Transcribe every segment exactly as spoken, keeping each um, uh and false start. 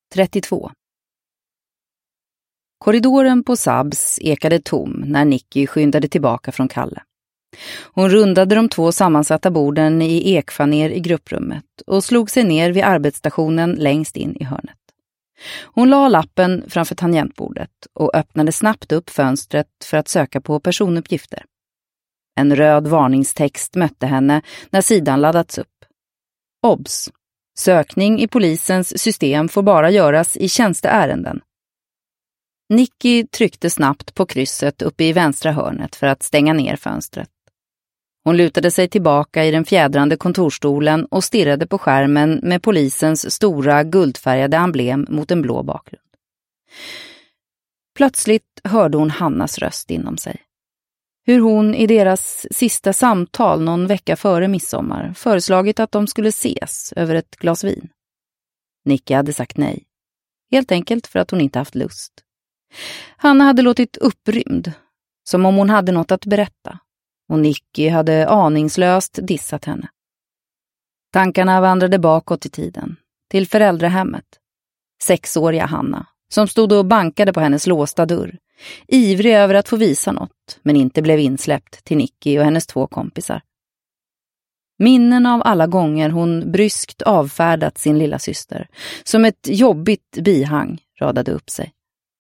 trettiotvå. Korridoren på Sabs ekade tom när Nicky skyndade tillbaka från Kalle. Hon rundade de två sammansatta borden i ekfaner i grupprummet och slog sig ner vid arbetsstationen längst in i hörnet. Hon la lappen framför tangentbordet och öppnade snabbt upp fönstret för att söka på personuppgifter. En röd varningstext mötte henne när sidan laddats upp. Obs! Sökning i polisens system får bara göras i tjänsteärenden. Nicky tryckte snabbt på krysset uppe i vänstra hörnet för att stänga ner fönstret. Hon lutade sig tillbaka i den fjädrande kontorstolen och stirrade på skärmen med polisens stora guldfärgade emblem mot en blå bakgrund. Plötsligt hörde hon Hannas röst inom sig. Hur hon i deras sista samtal någon vecka före midsommar föreslagit att de skulle ses över ett glas vin. Nicky hade sagt nej. Helt enkelt för att hon inte haft lust. Hanna hade låtit upprymd, som om hon hade något att berätta. Och Nicky hade aningslöst dissat henne. Tankarna vandrade bakåt i tiden, till föräldrahemmet. Sexåriga Hanna, som stod och bankade på hennes låsta dörr. Ivrig över att få visa något, men inte blev insläppt till Nicky och hennes två kompisar. Minnen av alla gånger hon bryskt avfärdat sin lilla syster, som ett jobbigt bihang, radade upp sig.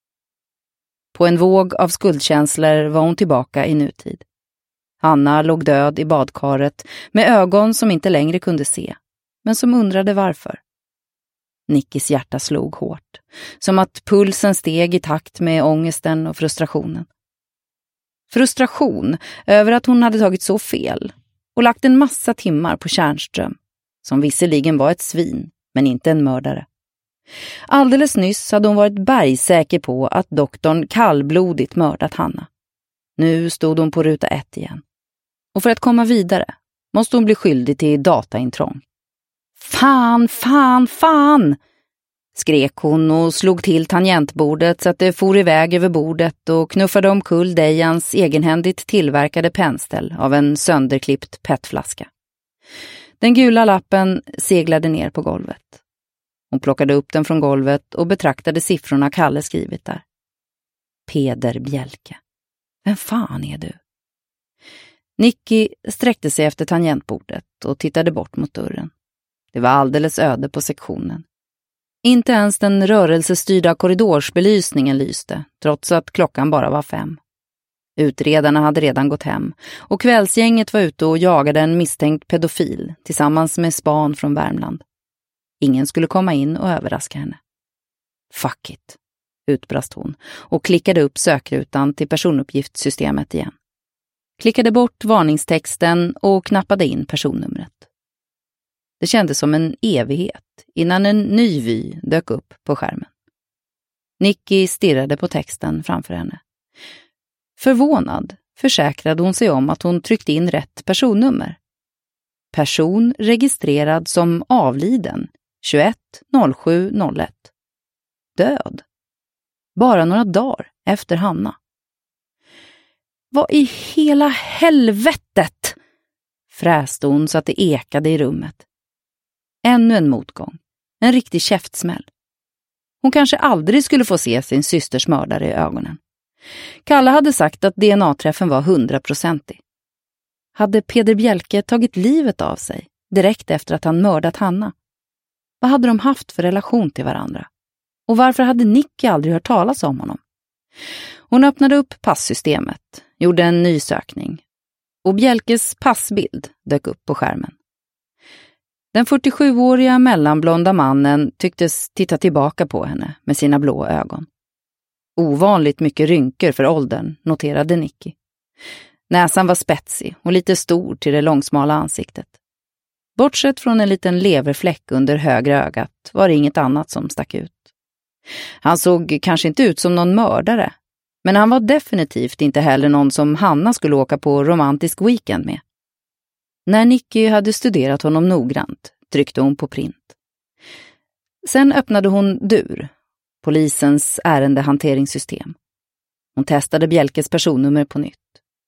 På en våg av skuldkänslor var hon tillbaka i nutid. Hanna låg död i badkaret med ögon som inte längre kunde se, men som undrade varför. Nickis hjärta slog hårt, som att pulsen steg i takt med ångesten och frustrationen. Frustration över att hon hade tagit så fel och lagt en massa timmar på Tjärnström, som visserligen var ett svin, men inte en mördare. Alldeles nyss hade hon varit bergsäker på att doktorn kallblodigt mördat Hanna. Nu stod hon på ruta ett igen. Och för att komma vidare måste hon bli skyldig till dataintrång. Fan, fan, fan! Skrek hon och slog till tangentbordet så att det for iväg över bordet och knuffade omkull Dejans egenhändigt tillverkade penställ av en sönderklippt petflaska. Den gula lappen seglade ner på golvet. Hon plockade upp den från golvet och betraktade siffrorna Kalle skrivit där. Peder Bjelke. Vem fan är du? Nicky sträckte sig efter tangentbordet och tittade bort mot dörren. Det var alldeles öde på sektionen. Inte ens den rörelsestyrda korridorsbelysningen lyste, trots att klockan bara var fem. Utredarna hade redan gått hem och kvällsgänget var ute och jagade en misstänkt pedofil tillsammans med span från Värmland. Ingen skulle komma in och överraska henne. Fuck it, utbrast hon och klickade upp sökrutan till personuppgiftssystemet igen. Klickade bort varningstexten och knappade in personnumret. Det kändes som en evighet innan en ny vy dök upp på skärmen. Nicky stirrade på texten framför henne. Förvånad försäkrade hon sig om att hon tryckt in rätt personnummer. Person registrerad som avliden tjugoett noll sju noll ett. Död. Bara några dagar efter Hanna. Vad i hela helvetet? Fräste hon så att det ekade i rummet. Ännu en motgång. En riktig käftsmäll. Hon kanske aldrig skulle få se sin systers mördare i ögonen. Kalle hade sagt att D N A-träffen var hundraprocentig. Hade Peder Bjelke tagit livet av sig direkt efter att han mördat Hanna? Vad hade de haft för relation till varandra? Och varför hade Nicky aldrig hört talas om honom? Hon öppnade upp passsystemet, gjorde en ny sökning. Och Bjelkes passbild dök upp på skärmen. Den fyrtiosjuåriga mellanblonda mannen tycktes titta tillbaka på henne med sina blå ögon. Ovanligt mycket rynkor för åldern, noterade Nicky. Näsan var spetsig och lite stor till det långsmala ansiktet. Bortsett från en liten leverfläck under högra ögat var det inget annat som stack ut. Han såg kanske inte ut som någon mördare, men han var definitivt inte heller någon som Hanna skulle åka på romantisk weekend med. När Nicky hade studerat honom noggrant tryckte hon på print. Sen öppnade hon D U R, polisens ärendehanteringssystem. Hon testade Bjelkes personnummer på nytt.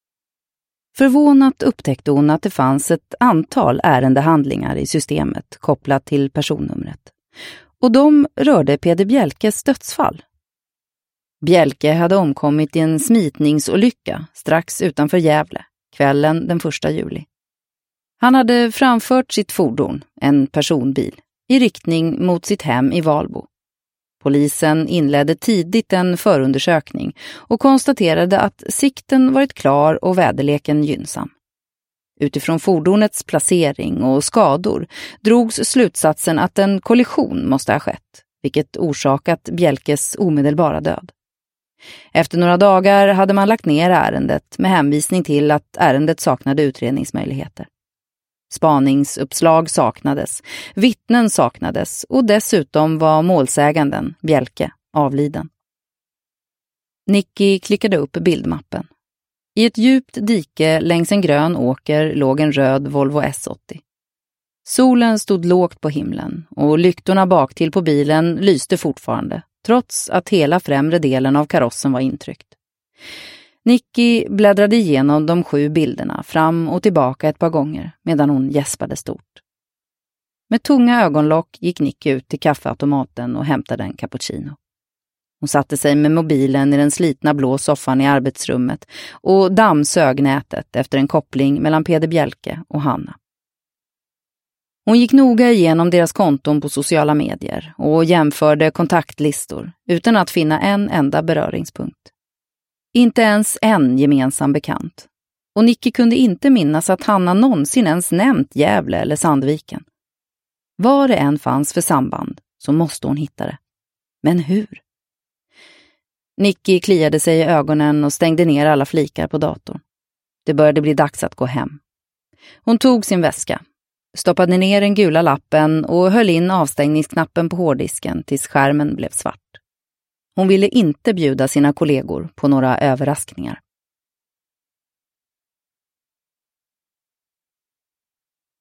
Förvånat upptäckte hon att det fanns ett antal ärendehandlingar i systemet kopplat till personnumret. Och de rörde Peder Bjelkes dödsfall. Bjelke hade omkommit i en smitningsolycka strax utanför Gävle, kvällen den första juli. Han hade framfört sitt fordon, en personbil, i riktning mot sitt hem i Valbo. Polisen inledde tidigt en förundersökning och konstaterade att sikten varit klar och väderleken gynnsam. Utifrån fordonets placering och skador drogs slutsatsen att en kollision måste ha skett, vilket orsakat Bjelkes omedelbara död. Efter några dagar hade man lagt ner ärendet med hänvisning till att ärendet saknade utredningsmöjligheter. Spaningsuppslag saknades, vittnen saknades och dessutom var målsäganden, Bjelke, avliden. Nicky klickade upp bildmappen. I ett djupt dike längs en grön åker låg en röd Volvo S åttio. Solen stod lågt på himlen och lyktorna bak till på bilen lyste fortfarande, trots att hela främre delen av karossen var intryckt. Nicky bläddrade igenom de sju bilderna fram och tillbaka ett par gånger medan hon gäspade stort. Med tunga ögonlock gick Nicky ut till kaffeautomaten och hämtade en cappuccino. Hon satte sig med mobilen i den slitna blå soffan i arbetsrummet och dammsög nätet efter en koppling mellan Peder Bjelke och Hanna. Hon gick noga igenom deras konton på sociala medier och jämförde kontaktlistor utan att finna en enda beröringspunkt. Inte ens en gemensam bekant. Och Nicky kunde inte minnas att Hanna någonsin ens nämnt Gävle eller Sandviken. Var det än fanns för samband så måste hon hitta det. Men hur? Nicky kliade sig i ögonen och stängde ner alla flikar på datorn. Det började bli dags att gå hem. Hon tog sin väska, stoppade ner den gula lappen och höll in avstängningsknappen på hårddisken tills skärmen blev svart. Hon ville inte bjuda sina kollegor på några överraskningar.